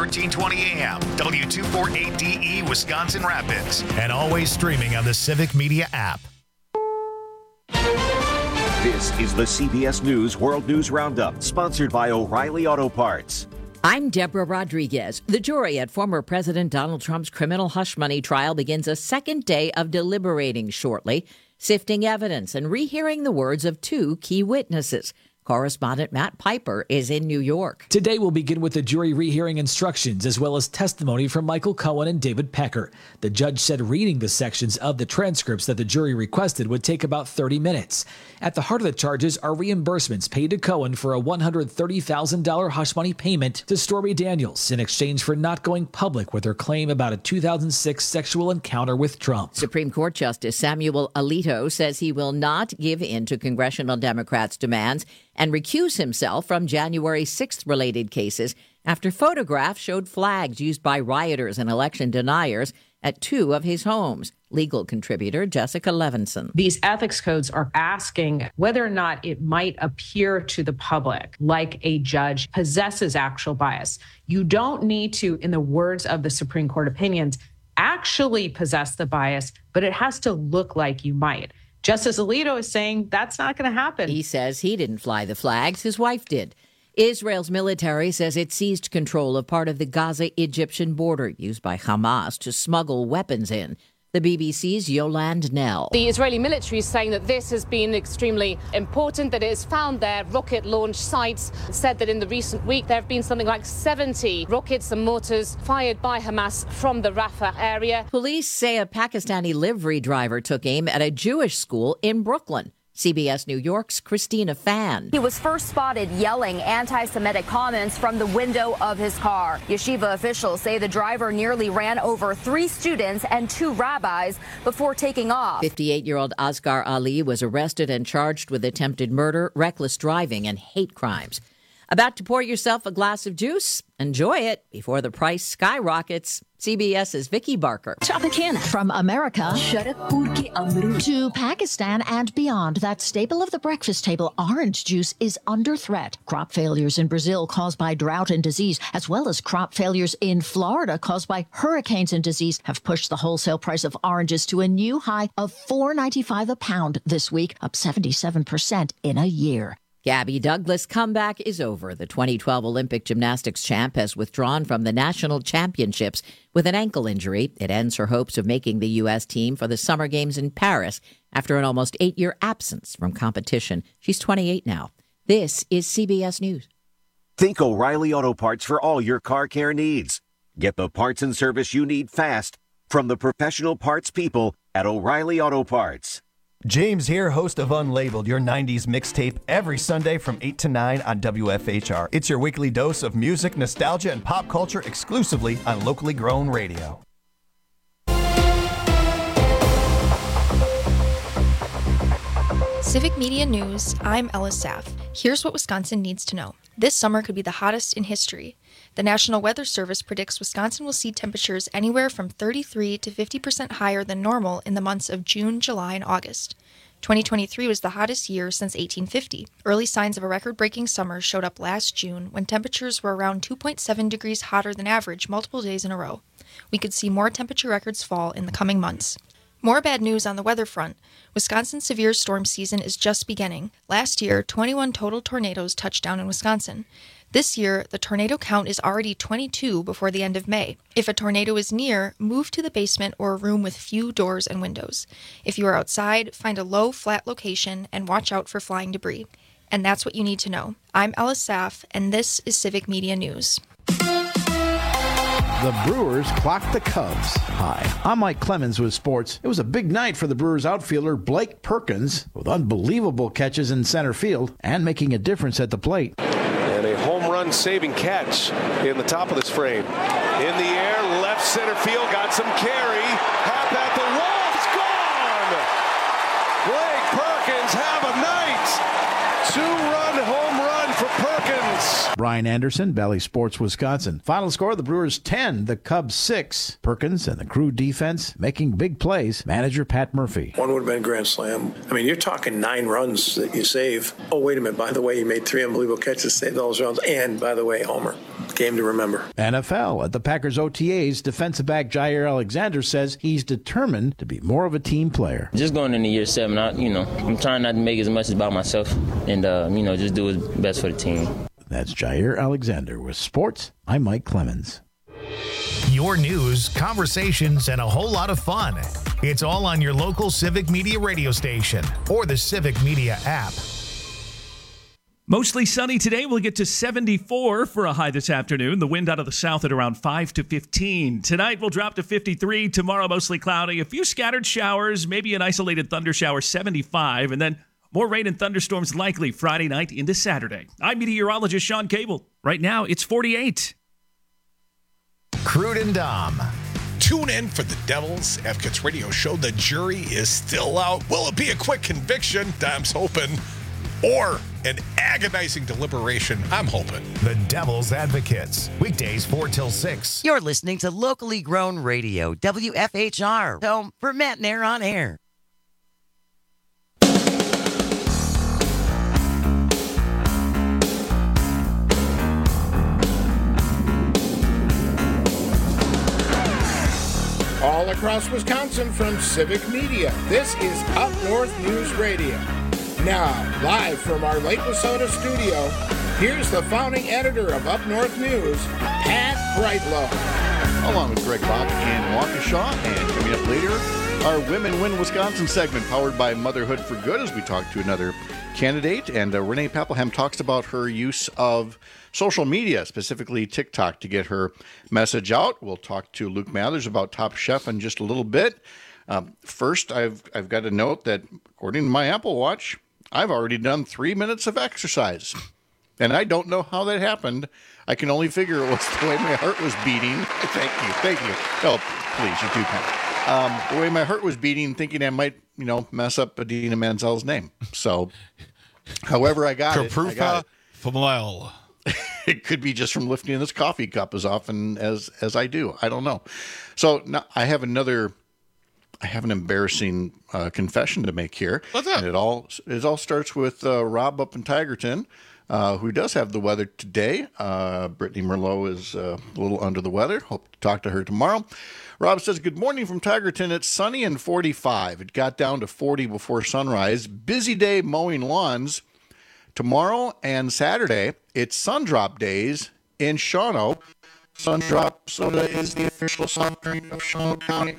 1320 AM, W248DE, Wisconsin Rapids, and always streaming on the Civic Media app. This is the CBS News World News Roundup, sponsored by O'Reilly Auto Parts. I'm Deborah Rodriguez. The jury at former President Donald Trump's criminal hush money trial begins a second day of deliberating shortly, sifting evidence and rehearing the words of two key witnesses. Correspondent Matt Piper is in New York. Today we'll begin with the jury rehearing instructions as well as testimony from Michael Cohen and David Pecker. The judge said reading the sections of the transcripts that the jury requested would take about 30 minutes. At the heart of the charges are reimbursements paid to Cohen for a $130,000 hush money payment to Stormy Daniels in exchange for not going public with her claim about a 2006 sexual encounter with Trump. Supreme Court Justice Samuel Alito says he will not give in to congressional Democrats' demands and recuse himself from January 6th related cases after photographs showed flags used by rioters and election deniers at two of his homes. Legal contributor Jessica Levinson. These ethics codes are asking whether or not it might appear to the public like a judge possesses actual bias. You don't need to, in the words of the Supreme Court opinions, actually possess the bias, but it has to look like you might. Justice Alito is saying that's not going to happen. He says he didn't fly the flags. His wife did. Israel's military says it seized control of part of the Gaza-Egyptian border used by Hamas to smuggle weapons in. The BBC's Yolande Nell. The Israeli military is saying that this has been extremely important, that it has found their rocket launch sites. It said that in the recent week there have been something like 70 rockets and mortars fired by Hamas from the Rafah area. Police say a Pakistani livery driver took aim at a Jewish school in Brooklyn. CBS New York's Christina Fan. He was first spotted yelling anti-Semitic comments from the window of his car. Yeshiva officials say the driver nearly ran over 3 students and 2 rabbis before taking off. 58-year-old Asghar Ali was arrested and charged with attempted murder, reckless driving, and hate crimes. About to pour yourself a glass of juice? Enjoy it before the price skyrockets. CBS's Vicky Barker. Tropicana. From America to Pakistan and beyond, that staple of the breakfast table, orange juice, is under threat. Crop failures in Brazil caused by drought and disease, as well as crop failures in Florida caused by hurricanes and disease, have pushed the wholesale price of oranges to a new high of $4.95 a pound this week, up 77% in a year. Gabby Douglas' comeback is over. The 2012 Olympic gymnastics champ has withdrawn from the national championships with an ankle injury. It ends her hopes of making the U.S. team for the Summer Games in Paris after an almost 8-year absence from competition. She's 28 now. This is CBS News. Think O'Reilly Auto Parts for all your car care needs. Get the parts and service you need fast from the professional parts people at O'Reilly Auto Parts. James here, host of Unlabeled, your 90s mixtape, every Sunday from 8 to 9 on WFHR. It's your weekly dose of music, nostalgia, and pop culture exclusively on locally grown radio. Civic Media News, I'm Ellis Saff. Here's what Wisconsin needs to know. This summer could be the hottest in history. The National Weather Service predicts Wisconsin will see temperatures anywhere from 33 to 50% higher than normal in the months of June, July, and August. 2023 was the hottest year since 1850. Early signs of a record-breaking summer showed up last June when temperatures were around 2.7 degrees hotter than average multiple days in a row. We could see more temperature records fall in the coming months. More bad news on the weather front. Wisconsin's severe storm season is just beginning. Last year, 21 total tornadoes touched down in Wisconsin. This year, the tornado count is already 22 before the end of May. If a tornado is near, move to the basement or a room with few doors and windows. If you are outside, find a low, flat location and watch out for flying debris. And that's what you need to know. I'm Ellis Saff, and this is Civic Media News. The Brewers clocked the Cubs. Hi, I'm Mike Clemens with sports. It was a big night for the Brewers outfielder Blake Perkins with unbelievable catches in center field and making a difference at the plate. And a home run saving catch in the top of this frame. In the air, left center field, got some carry. Half at the wall, it's gone! Blake Perkins have a night! 2-run home run for Perkins. Brian Anderson, Valley Sports, Wisconsin. Final score, the Brewers 10, the Cubs 6. Perkins and the Crew defense making big plays. Manager Pat Murphy. One would have been a grand slam. I mean, you're talking 9 runs that you save. Oh, wait a minute. By the way, you made 3 unbelievable catches, saved all those runs, and, by the way, homer. game to remember. NFL. At the Packers OTAs, defensive back Jair Alexander says he's determined to be more of a team player. Just going into year 7, I'm trying not to make as much about myself and, just do what's best for the team. That's Jair Alexander with sports. I'm Mike Clemens. Your news, conversations, and a whole lot of fun. It's all on your local Civic Media radio station or the Civic Media app. Mostly sunny today. We'll get to 74 for a high this afternoon. The wind out of the south at around 5 to 15. Tonight we'll drop to 53. Tomorrow mostly cloudy. A few scattered showers, maybe an isolated thunder shower, 75. And then more rain and thunderstorms likely Friday night into Saturday. I'm meteorologist Sean Cable. Right now it's 48. Crude and Dom. Tune in for the Devil's Advocates radio show. The jury is still out. Will it be a quick conviction? Dom's hoping. Or an agonizing deliberation? I'm hoping. The Devil's Advocates. Weekdays 4 till 6. You're listening to locally grown radio, WFHR. Home for Matt Nair on air. All across Wisconsin from Civic Media, this is Up North News Radio. Now, live from our Lake Wissota studio, here's the founding editor of Up North News, Pat Brightlow. Along with Greg Bach and Waukesha, and coming up later, our Women Win Wisconsin segment, powered by Motherhood for Good, as we talk to another candidate. And Renee Pappelham talks about her use of social media, specifically TikTok, to get her message out. We'll talk to Luke Mathers about Top Chef in just a little bit. First, I've got to note that according to my Apple Watch, I've already done 3 minutes of exercise. And I don't know how that happened. I can only figure it was the way my heart was beating. Thank you. Oh, please, you do kind. The way my heart was beating, thinking I might, mess up Adina Menzel's name. So, however I got it. It could be just from lifting this coffee cup as often as I do. I don't know. So now I have an embarrassing confession to make here. What's that? And it all starts with Rob up in Tigerton, who does have the weather today. Brittany Merlot is a little under the weather. Hope to talk to her tomorrow. Rob says, good morning from Tigerton. It's sunny and 45. It got down to 40 before sunrise. Busy day mowing lawns. Tomorrow and Saturday, it's Sundrop days in Shawano. Sundrop soda is the official soft drink of Shawano County.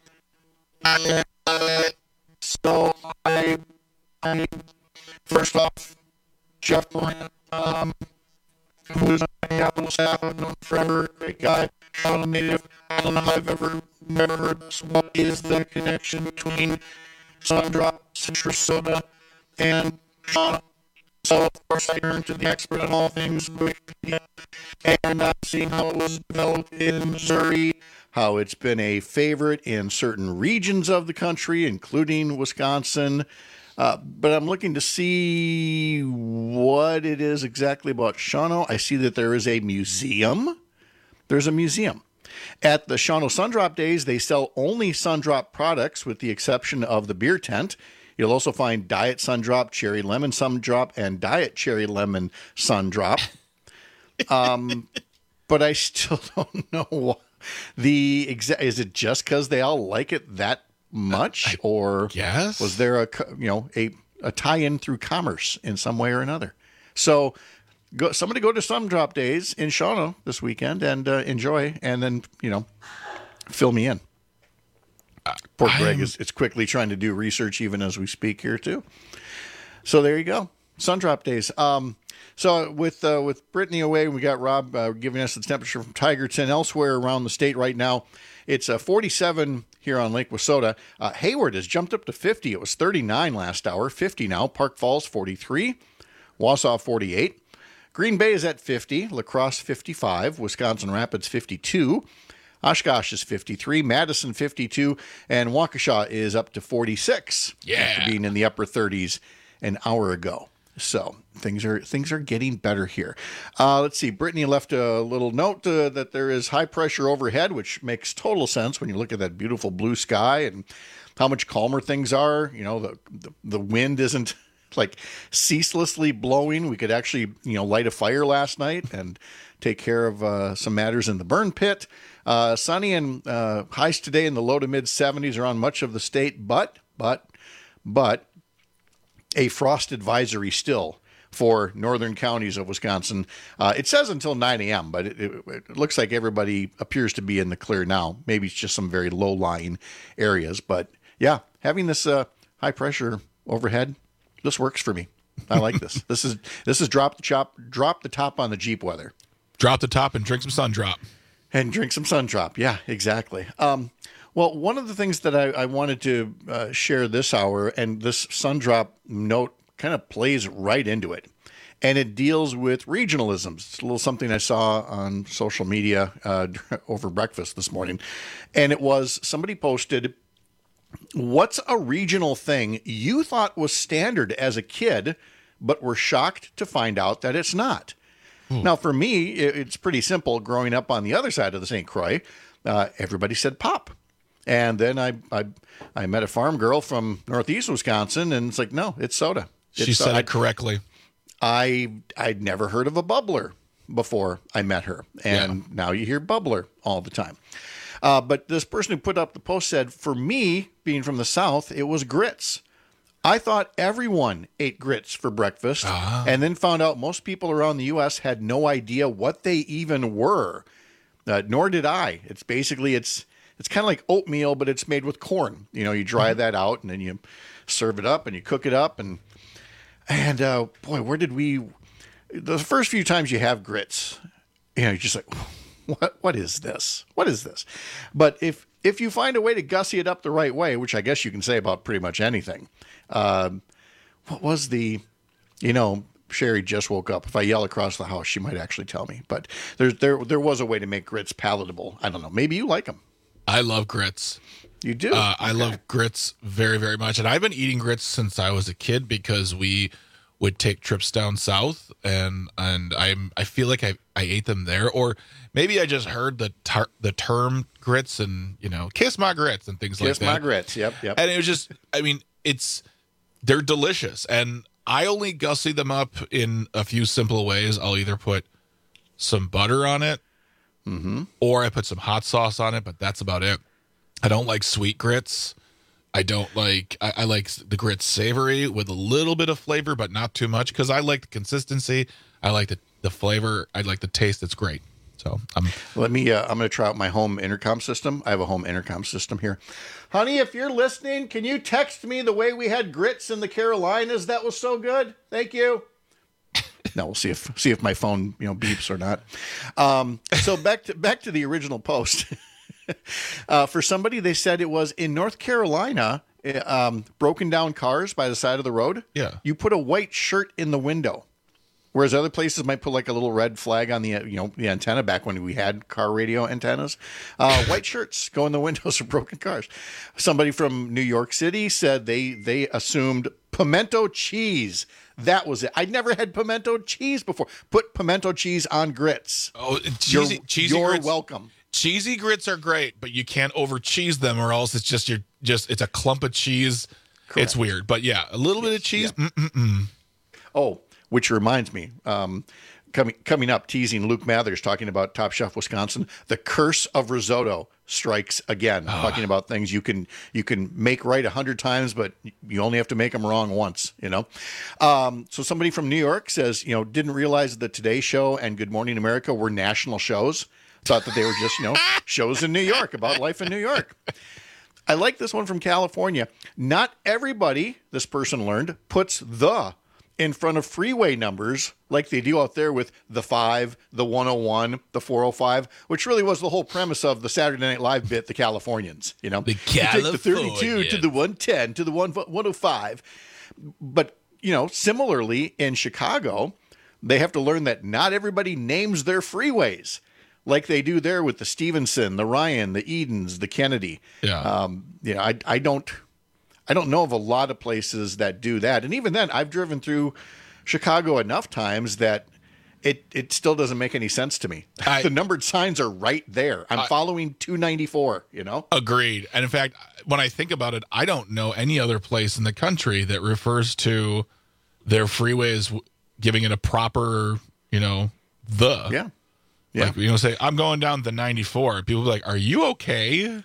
So I first off, Jeff Bryant, who is on my Capital staff, I've known forever, great guy, Shawano native. I don't know if I've ever heard this. What is the connection between Sundrop, citrus soda, and Shawano? So, of course, I turned to the expert on all things Wikipedia and seeing how it was developed in Missouri, how it's been a favorite in certain regions of the country, including Wisconsin. But I'm looking to see what it is exactly about Shawano. I see that there is a museum. There's a museum. At the Shawano Sundrop Days, they sell only Sundrop products with the exception of the beer tent. You'll also find Diet Sundrop, Cherry Lemon Sundrop, and Diet Cherry Lemon Sundrop. But I still don't know what is it just because they all like it that much? Or yes. Was there a tie-in through commerce in some way or another? So somebody go to Sundrop Days in Shawano this weekend and enjoy, and then, fill me in. Poor Greg is quickly trying to do research even as we speak here too. So there you go, Sundrop Days. So with Brittany away, we got Rob giving us the temperature from Tigerton. Elsewhere around the state right now, it's 47 here on Lake Wissota. Hayward has jumped up to 50. It was 39 last hour, 50 now. Park Falls 43, Wausau 48. Green Bay is at 50, La Crosse 55, Wisconsin Rapids 52. Oshkosh is 53, Madison 52, and Waukesha is up to 46 after being in the upper 30s an hour ago. So things are getting better here. Let's see. Brittany left a little note that there is high pressure overhead, which makes total sense when you look at that beautiful blue sky and how much calmer things are. The wind isn't like ceaselessly blowing. We could actually light a fire last night and take care of some matters in the burn pit. Sunny and highs today in the low to mid 70s around much of the state, but a frost advisory still for northern counties of Wisconsin. It says until 9 a.m., but it looks like everybody appears to be in the clear now. Maybe it's just some very low-lying areas. But, yeah, having this high pressure overhead, this works for me. I like this. This is drop the top on the Jeep weather. Drop the top and drink some sun drop. And drink some sun drop. Yeah, exactly. Well, one of the things that I wanted to share this hour, and this sun drop note kind of plays right into it, and it deals with regionalisms. It's a little something I saw on social media over breakfast this morning, and it was somebody posted, "What's a regional thing you thought was standard as a kid, but were shocked to find out that it's not?" Now, for me, it's pretty simple. Growing up on the other side of the St. Croix, everybody said pop. And then I met a farm girl from northeast Wisconsin, and it's like, no, it's soda. She said it correctly. I'd never heard of a bubbler before I met her, and now you hear bubbler all the time. But this person who put up the post said, for me, being from the South, it was grits. I thought everyone ate grits for breakfast, and then found out most people around the U.S. had no idea what they even were. Nor did I. It's basically, it's kind of like oatmeal, but it's made with corn. You know, you dry that out, and then you serve it up, and you cook it up, and boy, where did we? The first few times you have grits, you know, you're just like, what is this? What is this? But if you find a way to gussy it up the right way, which I guess you can say about pretty much anything, what was the, you know, Sherry just woke up. If I yell across the house, she might actually tell me. But there was a way to make grits palatable. I don't know. Maybe you like them. I love grits. You do? I love grits very, very much. And I've been eating grits since I was a kid because we would take trips down south, and I feel like I ate them there. Or maybe I just heard the term grits and, you know, kiss my grits and things like that. Kiss my grits, yep. And it was just, I mean, they're delicious. And I only gussy them up in a few simple ways. I'll either put some butter on it, or I put some hot sauce on it, but that's about it. I don't like sweet grits. I like the grits savory with a little bit of flavor, but not too much, because I like the consistency. I like the flavor. I like the taste. It's great. So I'm going to try out my home intercom system. I have a home intercom system here. Honey, if you're listening, can you text me the way we had grits in the Carolinas? That was so good. Thank you. No, we'll see if my phone, you know, beeps or not. So back to the original post. For somebody, they said it was in North Carolina, broken down cars by the side of the road. Yeah. You put a white shirt in the window, whereas other places might put like a little red flag on the antenna back when we had car radio antennas. White shirts go in the windows of broken cars. Somebody from New York City said they assumed pimento cheese. That was it. I'd never had pimento cheese before. Put pimento cheese on grits. Oh, cheesy you're grits. Welcome. Cheesy grits are great, but you can't over cheese them, or else it's it's a clump of cheese. Correct. It's weird, but yeah, a little bit of cheese. Yeah. Oh, which reminds me, coming up, teasing Luke Mathers talking about Top Chef Wisconsin. The curse of risotto strikes again. Talking about things you can make right 100 times, but you only have to make them wrong once. You know. So somebody from New York says, didn't realize that Today Show and Good Morning America were national shows. Thought that they were just, shows in New York about life in New York. I like this one from California. Not everybody, this person learned, puts the in front of freeway numbers like they do out there with the 5, the 101, the 405, which really was the whole premise of the Saturday Night Live bit, the Californians. The Californians. You take the 32 to the 110 to the 105. But, similarly in Chicago, they have to learn that not everybody names their freeways like they do there with the Stevenson, the Ryan, the Edens, the Kennedy. Yeah. I don't know of a lot of places that do that. And even then, I've driven through Chicago enough times that it still doesn't make any sense to me. The numbered signs are right there. I'm following 294, Agreed. And in fact, when I think about it, I don't know any other place in the country that refers to their freeways giving it a proper, the. Yeah. Yeah. Like, say, I'm going down the 94. People will be like, are you okay?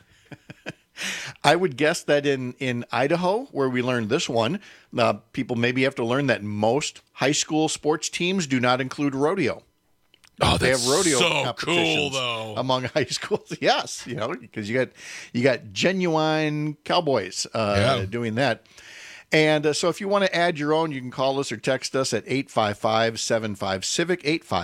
I would guess that in Idaho, where we learned this one, people maybe have to learn that most high school sports teams do not include rodeo. Oh, they have rodeo so competitions cool, though. among high schools. Yes, because you got genuine cowboys doing that. And so if you want to add your own, you can call us or text us at 855-75-CIVIC,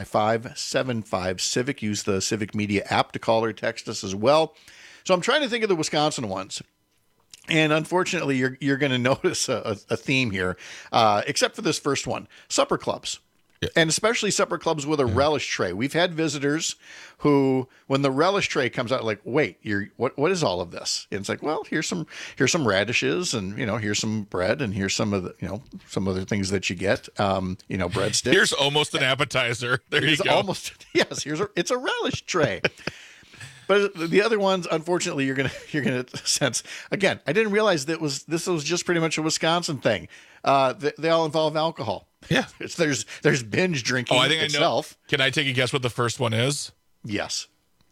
855-75-CIVIC. Use the Civic Media app to call or text us as well. So I'm trying to think of the Wisconsin ones. And unfortunately, you're going to notice a theme here, except for this first one, supper clubs. Yeah. And especially supper clubs with a relish tray. We've had visitors who, when the relish tray comes out, like, wait, what is all of this? And it's like, well, here's some radishes, and here's some bread, and here's some of the some other things that you get. Breadsticks. Here's almost an appetizer. There you go. It's a relish tray. But the other ones, unfortunately, you're gonna sense. Again, I didn't realize this was just pretty much a Wisconsin thing. They all involve alcohol. Yeah, there's binge drinking. Oh, I think itself. I know. Can I take a guess what the first one is? Yes.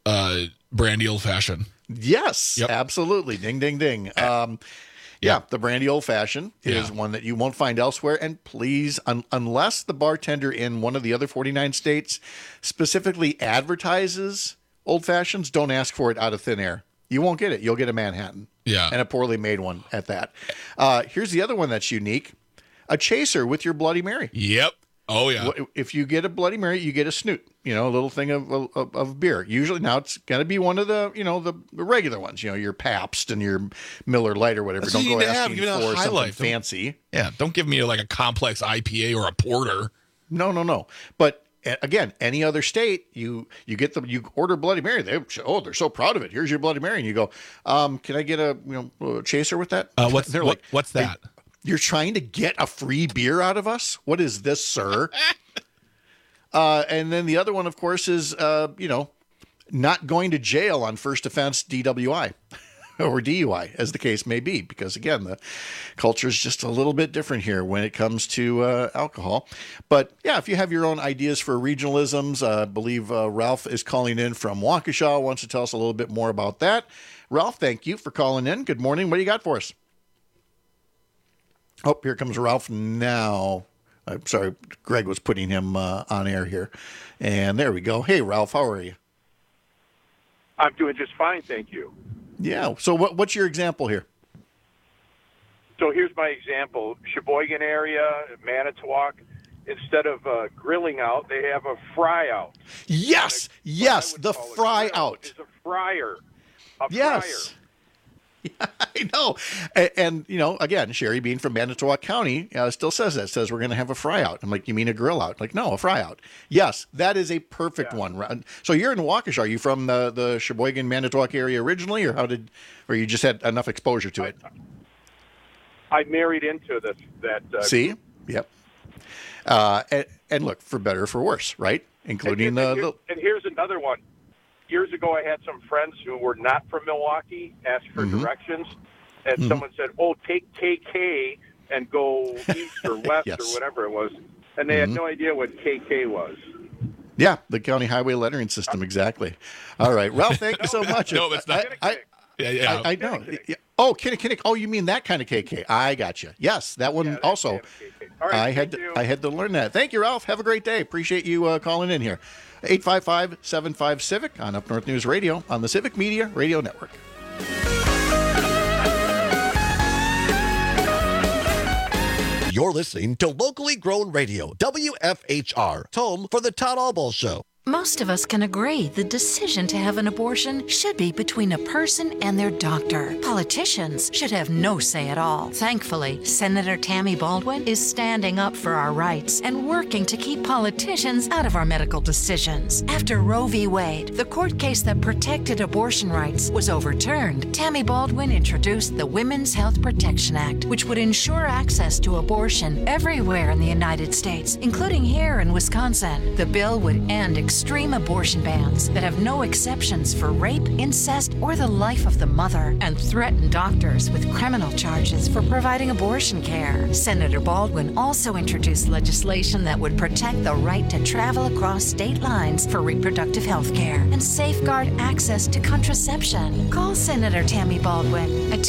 Brandy Old Fashioned. Yes, yep. Absolutely. Ding, ding, ding. Yeah, the Brandy Old Fashioned is one that you won't find elsewhere. And please, unless the bartender in one of the other 49 states specifically advertises Old Fashions, don't ask for it out of thin air. You won't get it. You'll get a Manhattan. Yeah. And a poorly made one at that. Here's the other one that's unique. A chaser with your Bloody Mary. Yep. Oh, yeah. If you get a Bloody Mary, you get a snoot, a little thing of beer. Usually now it's got to be one of the, the regular ones, your Pabst and your Miller Lite or whatever. Don't go asking for something fancy. Yeah. Don't give me like a complex IPA or a porter. No. But again, any other state, you order Bloody Mary. They're so proud of it. Here's your Bloody Mary. And you go, can I get a chaser with that? What's that? You're trying to get a free beer out of us? What is this, sir? And then the other one, of course, is, not going to jail on first offense DWI or DUI, as the case may be. Because, again, the culture is just a little bit different here when it comes to alcohol. But, yeah, if you have your own ideas for regionalisms, I believe Ralph is calling in from Waukesha, wants to tell us a little bit more about that. Ralph, thank you for calling in. Good morning. What do you got for us? Oh, here comes Ralph now. I'm sorry, Greg was putting him on air here. And there we go. Hey, Ralph, how are you? I'm doing just fine, thank you. Yeah. So what's your example here? So here's my example. Sheboygan area, Manitowoc, instead of grilling out, they have a fry out. Yes, the fry out. It's a fryer. Yes. Yeah, I know. And again, Sherry being from Manitowoc County still says that. Says we're going to have a fry out. I'm like, you mean a grill out? Like, no, a fry out. Yes, that is a perfect one. So you're in Waukesha. Are you from the Sheboygan, Manitowoc area originally, or or you just had enough exposure to it? I married into that. See? Yep. And look, for better or for worse, right? Including and here's another one. Years ago, I had some friends who were not from Milwaukee ask for directions, and someone said, take KK and go east or west or whatever it was, and they had no idea what KK was. Yeah, the county highway lettering system, exactly. All right, Ralph, thank you so much. No, it's not. I know. Oh, Kinnick. Oh, you mean that kind of KK? I got you. Yes, that one also. All right, I had to learn that. Thank you, Ralph. Have a great day. Appreciate you calling in here. 855-75-CIVIC on Up North News Radio on the Civic Media Radio Network. You're listening to locally grown radio, WFHR, home for the Todd Albaugh Show. Most of us can agree the decision to have an abortion should be between a person and their doctor. Politicians should have no say at all. Thankfully, Senator Tammy Baldwin is standing up for our rights and working to keep politicians out of our medical decisions. After Roe v. Wade, the court case that protected abortion rights, was overturned, Tammy Baldwin introduced the Women's Health Protection Act, which would ensure access to abortion everywhere in the United States, including here in Wisconsin. The bill would end extreme abortion bans that have no exceptions for rape, incest, or the life of the mother, and threaten doctors with criminal charges for providing abortion care. Senator Baldwin also introduced legislation that would protect the right to travel across state lines for reproductive health care and safeguard access to contraception. Call Senator Tammy Baldwin at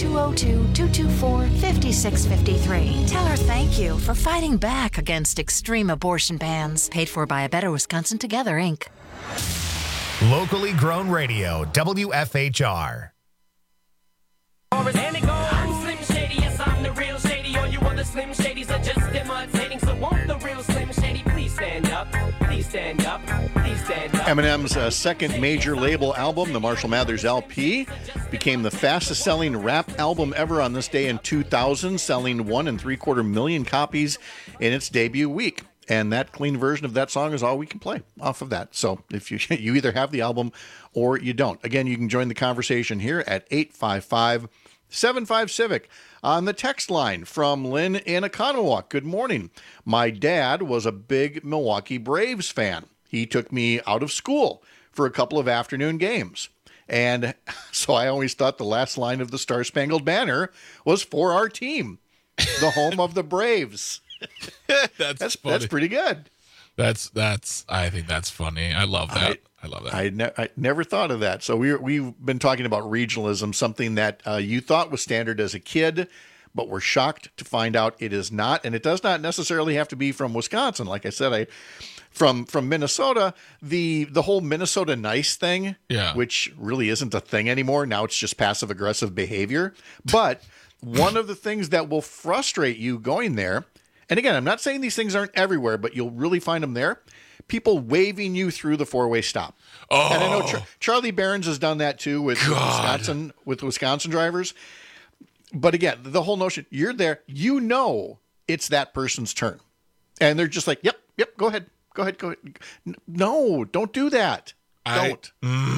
202-224-5653. Tell her thank you for fighting back against extreme abortion bans. Paid for by A Better Wisconsin Together, Inc. Locally grown radio, WFHR. I'm Slim Shady, yes, I'm the real Shady. All you other Slim Shadys are just imitating. So won't the real Slim Shady please stand up? Please stand up. Please stand up. Eminem's second major label album, the Marshall Mathers LP, became the fastest-selling rap album ever on this day in 2000, selling 1.75 million copies in its debut week. And that clean version of that song is all we can play off of that. So if you either have the album or you don't. Again, you can join the conversation here at 855-75-CIVIC. On the text line from Lynn in Oconomowoc. Good morning. My dad was a big Milwaukee Braves fan. He took me out of school for a couple of afternoon games. And so I always thought the last line of the Star-Spangled Banner was for our team, the home of the Braves. That's funny. That's pretty good. I think that's funny. I love that. I love that. I never thought of that. So we've been talking about regionalism, something that you thought was standard as a kid, but we're shocked to find out it is not. And it does not necessarily have to be from Wisconsin. Like I said, from Minnesota, the whole Minnesota nice thing, which really isn't a thing anymore. Now it's just passive aggressive behavior. But one of the things that will frustrate you going there, and again, I'm not saying these things aren't everywhere, but you'll really find them there. People waving you through the four-way stop. Oh. And I know Charlie Barons has done that too with Wisconsin drivers. But again, the whole notion, you're there, you know it's that person's turn. And they're just like, yep, go ahead. No, don't do that. Don't.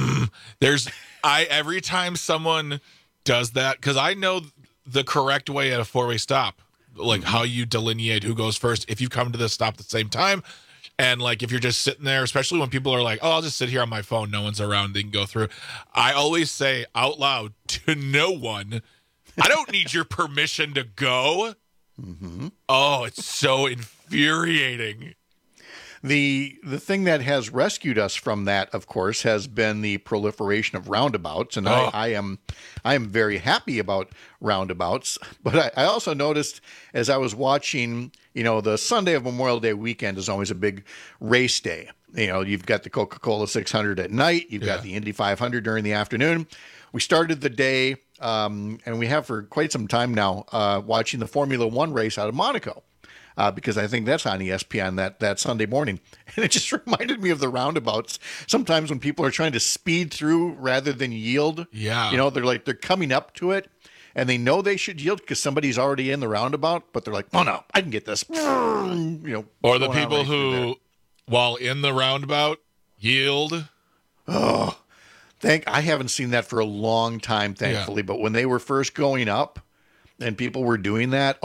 Every time someone does that, because I know the correct way at a four-way stop, like how you delineate who goes first. If you come to this stop at the same time, and like if you're just sitting there, especially when people are like, oh, I'll just sit here on my phone, no one's around, they can go through. I always say out loud to no one, I don't need your permission to go. Mm-hmm. Oh, it's so infuriating. The thing that has rescued us from that, of course, has been the proliferation of roundabouts, and I am very happy about roundabouts. But I also noticed as I was watching, the Sunday of Memorial Day weekend is always a big race day. You've got the Coca-Cola 600 at night, you've got the Indy 500 during the afternoon. We started the day, and we have for quite some time now, watching the Formula One race out of Monaco. Because I think that's on ESPN that Sunday morning. And it just reminded me of the roundabouts. Sometimes when people are trying to speed through rather than yield, they're coming up to it and they know they should yield because somebody's already in the roundabout, but they're like, oh no, I can get this. Or the people who, while in the roundabout, yield. Oh, I haven't seen that for a long time, thankfully. But when they were first going up and people were doing that,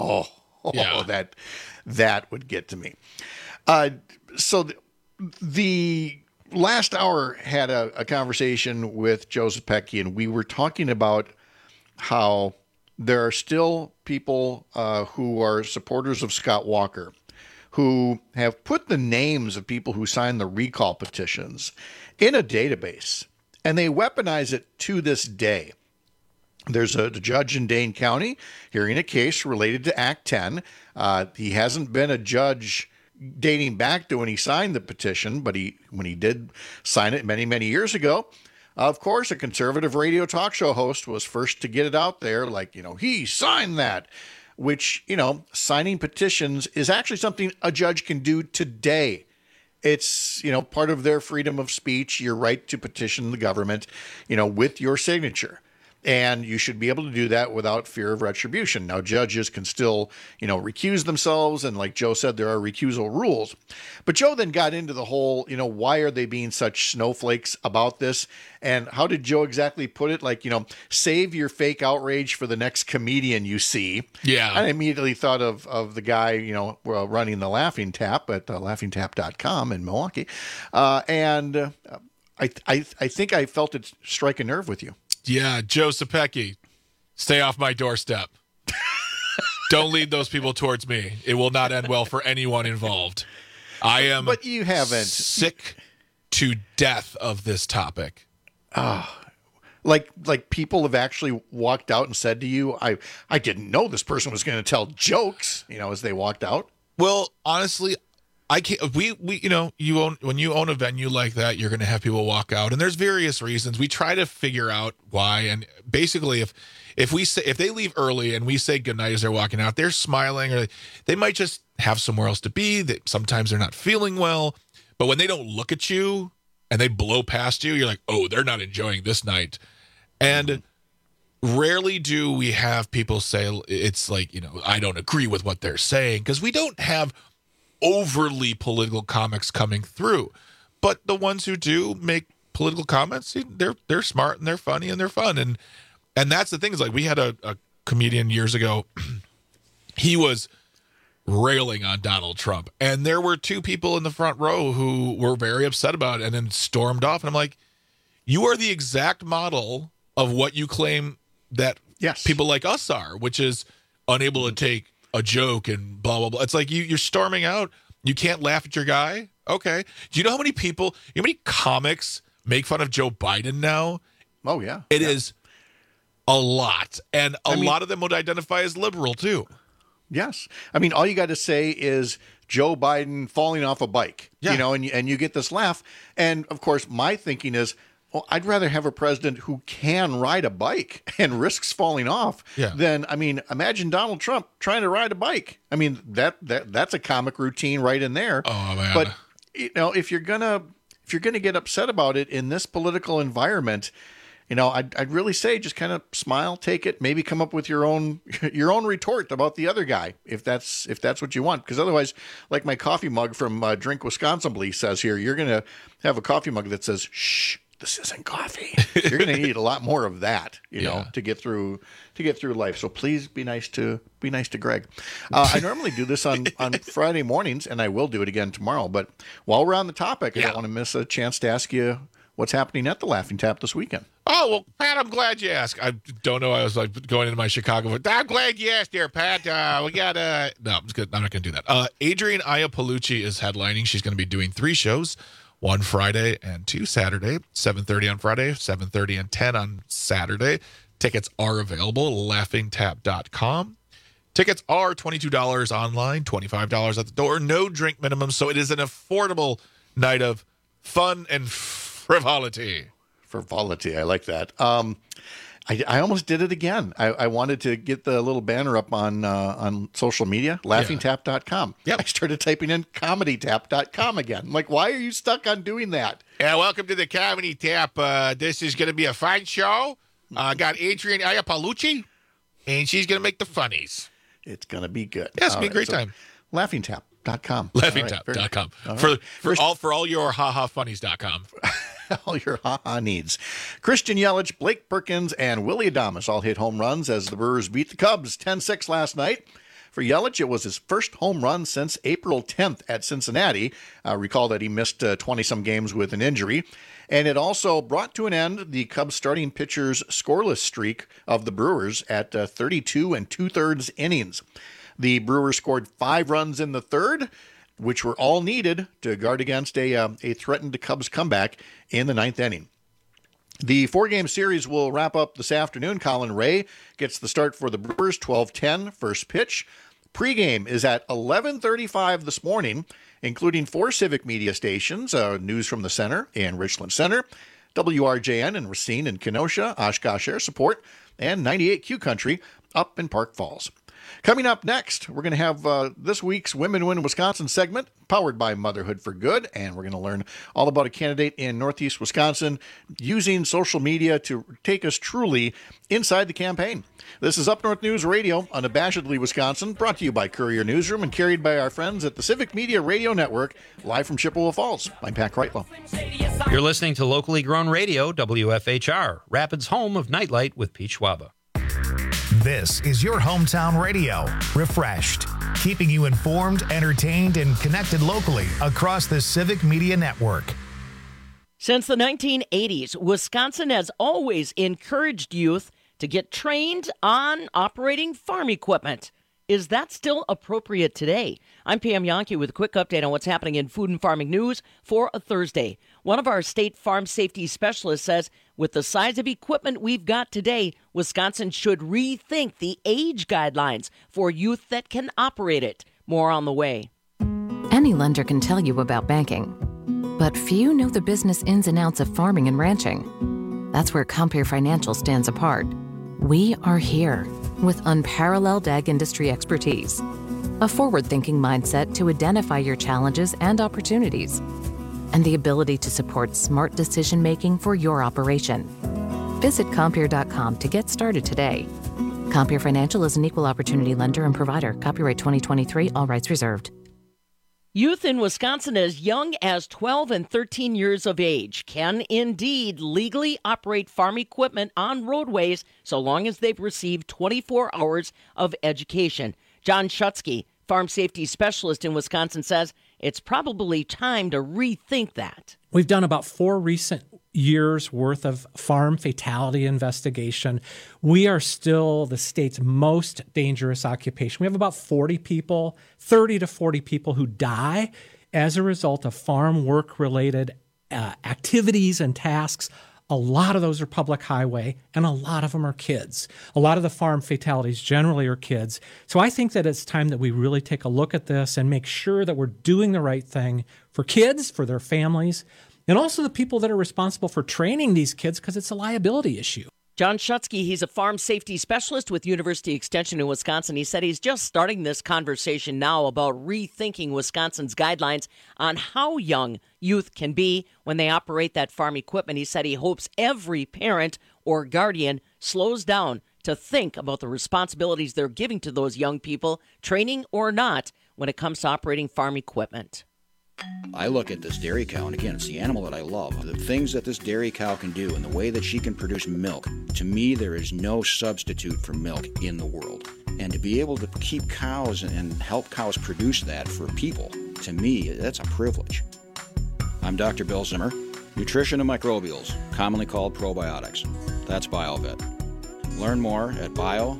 that would get to me. So the last hour had a conversation with Joseph Pecky, and we were talking about how there are still people who are supporters of Scott Walker who have put the names of people who signed the recall petitions in a database, and they weaponize it to this day. There's a judge in Dane County hearing a case related to Act 10. He hasn't been a judge dating back to when he signed the petition, but when he did sign it many, many years ago, of course, a conservative radio talk show host was first to get it out there, like, he signed that, which, signing petitions is actually something a judge can do today. It's, part of their freedom of speech, your right to petition the government, with your signature. And you should be able to do that without fear of retribution. Now, judges can still, recuse themselves. And like Joe said, there are recusal rules. But Joe then got into the whole, why are they being such snowflakes about this? And how did Joe exactly put it? Like, save your fake outrage for the next comedian you see. Yeah. I immediately thought of the guy, running the Laughing Tap at laughingtap.com in Milwaukee. And I think I felt it strike a nerve with you. Yeah, Joe Sapecki, stay off my doorstep. Don't lead those people towards me. It will not end well for anyone involved. I am but you haven't. sick to death of this topic. Like people have actually walked out and said to you, I didn't know this person was going to tell jokes, as they walked out. Well, honestly, I can't. When you own a venue like that, you're going to have people walk out, and there's various reasons. We try to figure out why, and basically, if they leave early and we say goodnight as they're walking out, they're smiling, or they might just have somewhere else to be. Sometimes they're not feeling well, but when they don't look at you and they blow past you, you're like, oh, they're not enjoying this night. And rarely do we have people say it's like, I don't agree with what they're saying, because we don't have overly political comics coming through. But the ones who do make political comments, they're smart and they're funny and they're fun. And that's the thing, is like, we had a comedian years ago. He was railing on Donald Trump, and there were two people in the front row who were very upset about it and then stormed off. And I'm like, you are the exact model of what you claim that people like us are, which is unable to take a joke and blah, blah, blah. It's like you're storming out. You can't laugh at your guy. Okay. Do you know how many people, how many comics make fun of Joe Biden now? Oh, yeah. It is a lot. And a lot of them would identify as liberal, too. Yes. I mean, all you got to say is Joe Biden falling off a bike, and you get this laugh. And, of course, my thinking is, well, I'd rather have a president who can ride a bike and risks falling off than, imagine Donald Trump trying to ride a bike. I mean, that's a comic routine right in there. Oh, man. But, if you're gonna get upset about it in this political environment, I'd really say just kind of smile, take it, maybe come up with your own retort about the other guy, if that's what you want. Because otherwise, like my coffee mug from Drink Wisconsin says here, you're gonna have a coffee mug that says, "Shh, this isn't coffee." You're going to need a lot more of that, to get through life. So please be nice to Greg. I normally do this on Friday mornings, and I will do it again tomorrow. But while we're on the topic, I don't want to miss a chance to ask you what's happening at the Laughing Tap this weekend. Oh, well, Pat, I'm glad you asked. I don't know. I was like going into my Chicago. I'm glad you asked there, Pat. We got no, I'm not going to do that. Adrienne Iapolucci is headlining. She's going to be doing 3 shows. 1 Friday and 2 Saturday, 7:30 on Friday, 7:30 and 10 on Saturday. Tickets are available at laughingtap.com. Tickets are $22 online, $25 at the door, no drink minimum. So it is an affordable night of fun and frivolity. Frivolity, I like that. I almost did it again. I wanted to get the little banner up on social media, laughingtap.com. Yep. I started typing in comedytap.com again. I'm like, why are you stuck on doing that? Yeah, welcome to the Comedy Tap. This is going to be a fun show. Got Adrienne Iapolucci, and she's going to make the funnies. It's going to be good. Yeah, it's going to be a great time. Laughingtap.com. Laughingtap.com. For all your funnies.com. All your ha-ha needs. Christian Yelich, Blake Perkins, and Willie Adames all hit home runs as the Brewers beat the Cubs 10-6 last night. For Yelich, it was his first home run since April 10th at Cincinnati. Recall that he missed 20-some games with an injury. And it also brought to an end the Cubs starting pitcher's scoreless streak of the Brewers at 32 2/3 innings. The Brewers scored 5 runs in the third, which were all needed to guard against a threatened Cubs comeback in the 9th inning. The 4-game series will wrap up this afternoon. Colin Ray gets the start for the Brewers, 12:10, first pitch. Pregame is at 11:35 this morning, including 4 Civic Media stations, News from the Center and Richland Center, WRJN in Racine and Kenosha, Oshkosh Air Support, and 98Q Country up in Park Falls. Coming up next, we're going to have this week's Women Win Wisconsin segment, powered by Motherhood for Good, and we're going to learn all about a candidate in Northeast Wisconsin using social media to take us truly inside the campaign. This is Up North News Radio, unabashedly Wisconsin, brought to you by Courier Newsroom and carried by our friends at the Civic Media Radio Network, live from Chippewa Falls. I'm Pat Kreitlow. You're listening to locally grown radio, WFHR, Rapids' home of Nightlight with Pete Schwaba. This is your hometown radio, refreshed, keeping you informed, entertained, and connected locally across the Civic Media Network. Since the 1980s, Wisconsin has always encouraged youth to get trained on operating farm equipment. Is that still appropriate today? I'm Pam Yonke with a quick update on what's happening in food and farming news for a Thursday. One of our state farm safety specialists says with the size of equipment we've got today, Wisconsin should rethink the age guidelines for youth that can operate it. More on the way. Any lender can tell you about banking, but few know the business ins and outs of farming and ranching. That's where Compeer Financial stands apart. We are here with unparalleled ag industry expertise, a forward-thinking mindset to identify your challenges and opportunities, and the ability to support smart decision-making for your operation. Visit Compeer.com to get started today. Compeer Financial is an equal opportunity lender and provider. Copyright 2023, all rights reserved. Youth in Wisconsin as young as 12 and 13 years of age can indeed legally operate farm equipment on roadways so long as they've received 24 hours of education. John Schutzke, farm safety specialist in Wisconsin, says it's probably time to rethink that. We've done about 4 recent years worth of farm fatality investigation. We are still the state's most dangerous occupation. We have about 40 people, 30 to 40 people who die as a result of farm work-related activities and tasks. A lot of those are public highway, and a lot of them are kids. A lot of the farm fatalities generally are kids. So I think that it's time that we really take a look at this and make sure that we're doing the right thing for kids, for their families, and also the people that are responsible for training these kids, because it's a liability issue. John Schutzke, he's a farm safety specialist with University Extension in Wisconsin. He said he's just starting this conversation now about rethinking Wisconsin's guidelines on how young youth can be when they operate that farm equipment. He said he hopes every parent or guardian slows down to think about the responsibilities they're giving to those young people, training or not, when it comes to operating farm equipment. I look at this dairy cow, and again, it's the animal that I love. The things that this dairy cow can do and the way that she can produce milk, to me, there is no substitute for milk in the world. And to be able to keep cows and help cows produce that for people, to me, that's a privilege. I'm Dr. Bill Zimmer, nutrition and microbials, commonly called probiotics. That's BioVet. Learn more at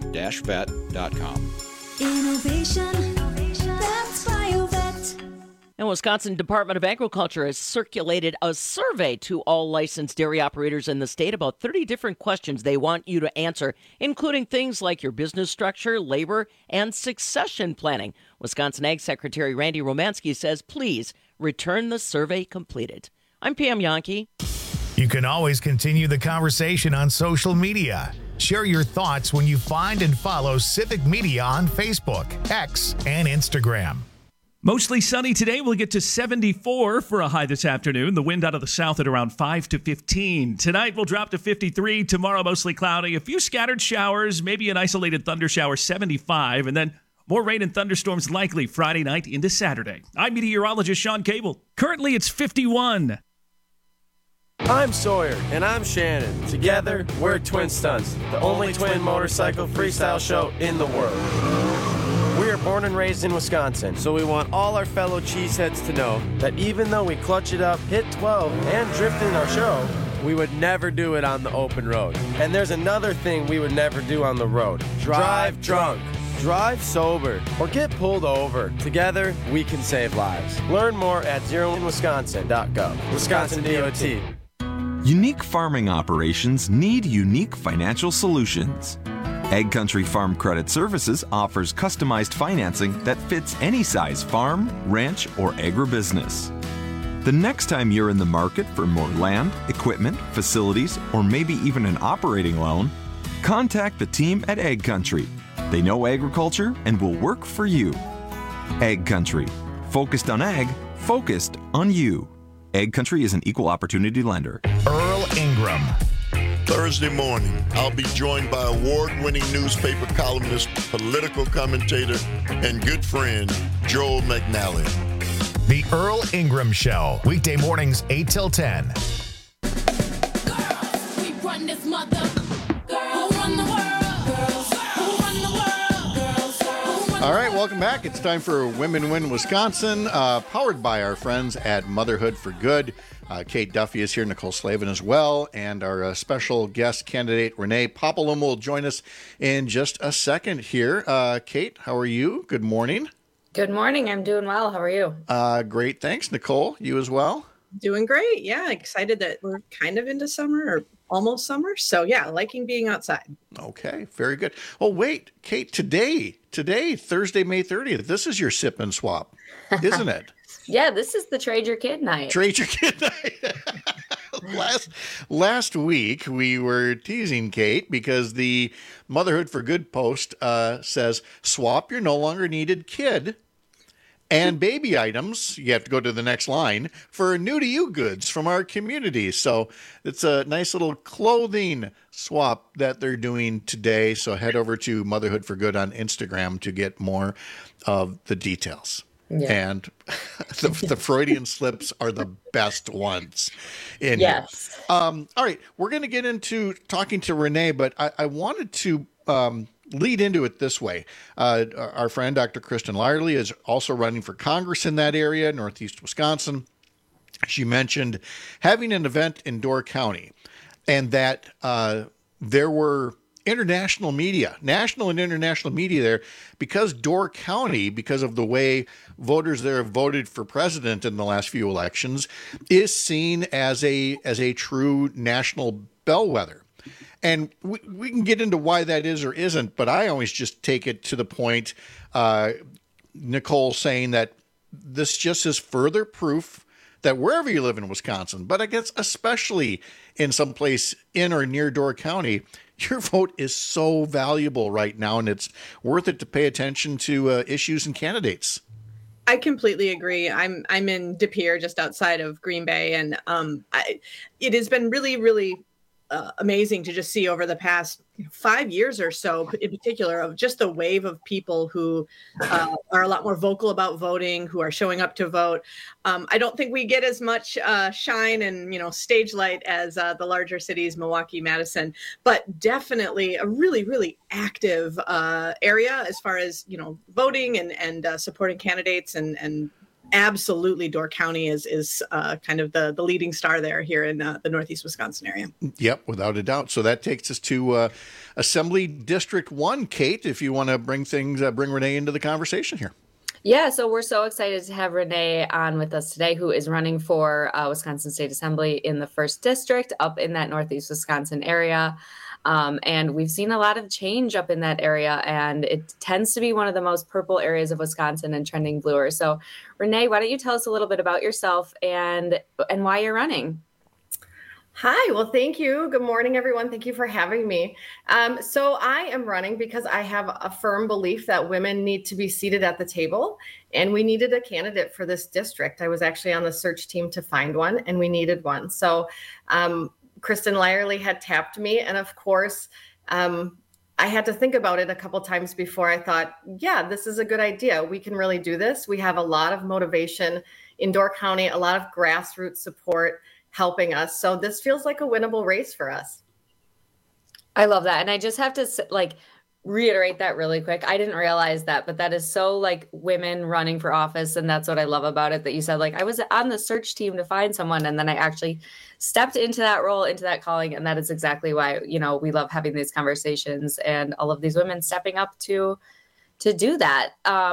bio-vet.com. Innovation, that's BioVet. And Wisconsin Department of Agriculture has circulated a survey to all licensed dairy operators in the state about 30 different questions they want you to answer, including things like your business structure, labor, and succession planning. Wisconsin Ag Secretary Randy Romanski says, please return the survey completed. I'm Pam Yonke. You can always continue the conversation on social media. Share your thoughts when you find and follow Civic Media on Facebook, X, and Instagram. Mostly sunny today. We'll get to 74 for a high this afternoon. The wind out of the south at around 5 to 15. Tonight we'll drop to 53. Tomorrow mostly cloudy. A few scattered showers, maybe an isolated thunder shower, 75. And then more rain and thunderstorms likely Friday night into Saturday. I'm meteorologist Sean Cable. Currently it's 51. I'm Sawyer, and I'm Shannon. Together, we're Twin Stunts, the only twin motorcycle freestyle show in the world. We are born and raised in Wisconsin, so we want all our fellow cheeseheads to know that even though we clutch it up, hit 12, and drift in our show, we would never do it on the open road. And there's another thing we would never do on the road. Drive drunk. Drive sober or get pulled over. Together, we can save lives. Learn more at zeroinwisconsin.gov. Wisconsin DOT. Unique farming operations need unique financial solutions. Ag Country Farm Credit Services offers customized financing that fits any size farm, ranch, or agribusiness. The next time you're in the market for more land, equipment, facilities, or maybe even an operating loan, contact the team at Ag Country. They know agriculture and will work for you. Ag Country. Focused on ag, focused on you. Ag Country is an equal opportunity lender. Earl Ingram. Thursday morning, I'll be joined by award-winning newspaper columnist, political commentator, and good friend, Joel McNally. The Earl Ingram Show, weekday mornings 8 till 10. Girls, we run this mother. Girls, who run the world? Girls, who run the world? Girls, who run All right, welcome back. It's time for Women Win Wisconsin, powered by our friends at Motherhood for Good. Kate Duffy is here, Nicole Slavin as well, and our special guest candidate, Renee Popolum, will join us in just a second here. Kate, how are you? Good morning. Good morning. I'm doing well. How are you? Great, thanks. Nicole, you as well? Doing great. Yeah, excited that we're kind of into summer or almost summer. So yeah, liking being outside. Okay, very good. Oh, wait, Kate, today, Thursday, May 30th, this is your sip and swap, isn't it? Yeah, this is the Trade Your Kid night. Trade Your Kid night. Last week, we were teasing Kate because the Motherhood for Good post says, swap your no longer needed kid and baby items, you have to go to the next line, for new to you goods from our community. So it's a nice little clothing swap that they're doing today. So head over to Motherhood for Good on Instagram to get more of the details. Yeah. And the Freudian slips are the best ones in yes. here. All right, we're going to get into talking to Renee, but I wanted to lead into it this way. Our friend, Dr. Kristen Lyerly, is also running for Congress in that area, Northeast Wisconsin. She mentioned having an event in Door County and that there were national and international media there because Door County, because of the way voters there have voted for president in the last few elections, is seen as a true national bellwether. And we can get into why that is or isn't, but I always just take it to the point, Nicole saying that this just is further proof that wherever you live in Wisconsin, but I guess especially in some place in or near Door County, your vote is so valuable right now, and it's worth it to pay attention to issues and candidates. I completely agree. I'm in De Pere, just outside of Green Bay, and it has been really, really amazing to just see over the past 5 years or so, in particular, of just the wave of people who are a lot more vocal about voting, who are showing up to vote. I don't think we get as much shine and stage light as the larger cities, Milwaukee, Madison, but definitely a really, really active area as far as voting and supporting candidates and absolutely, Door County is kind of the leading star there here in the Northeast Wisconsin area. Yep, without a doubt. So that takes us to Assembly District 1. Kate, if you want to bring Renee into the conversation here. Yeah, so we're so excited to have Renee on with us today, who is running for Wisconsin State Assembly in the 1st District up in that Northeast Wisconsin area. And we've seen a lot of change up in that area, and it tends to be one of the most purple areas of Wisconsin and trending bluer. So Renee, why don't you tell us a little bit about yourself and why you're running? Hi, well, thank you. Good morning, everyone. Thank you for having me. So I am running because I have a firm belief that women need to be seated at the table, and we needed a candidate for this district. I was actually on the search team to find one, and we needed one. So Kristen Lyerly had tapped me. And of course, I had to think about it a couple times before I thought, yeah, this is a good idea. We can really do this. We have a lot of motivation in Door County, a lot of grassroots support helping us. So this feels like a winnable race for us. I love that. And I just have to reiterate that really quick. I didn't realize that, but that is so women running for office. And that's what I love about it, that you said, I was on the search team to find someone. And then I actually stepped into that role, into that calling. And that is exactly why, we love having these conversations and all of these women stepping up to do that.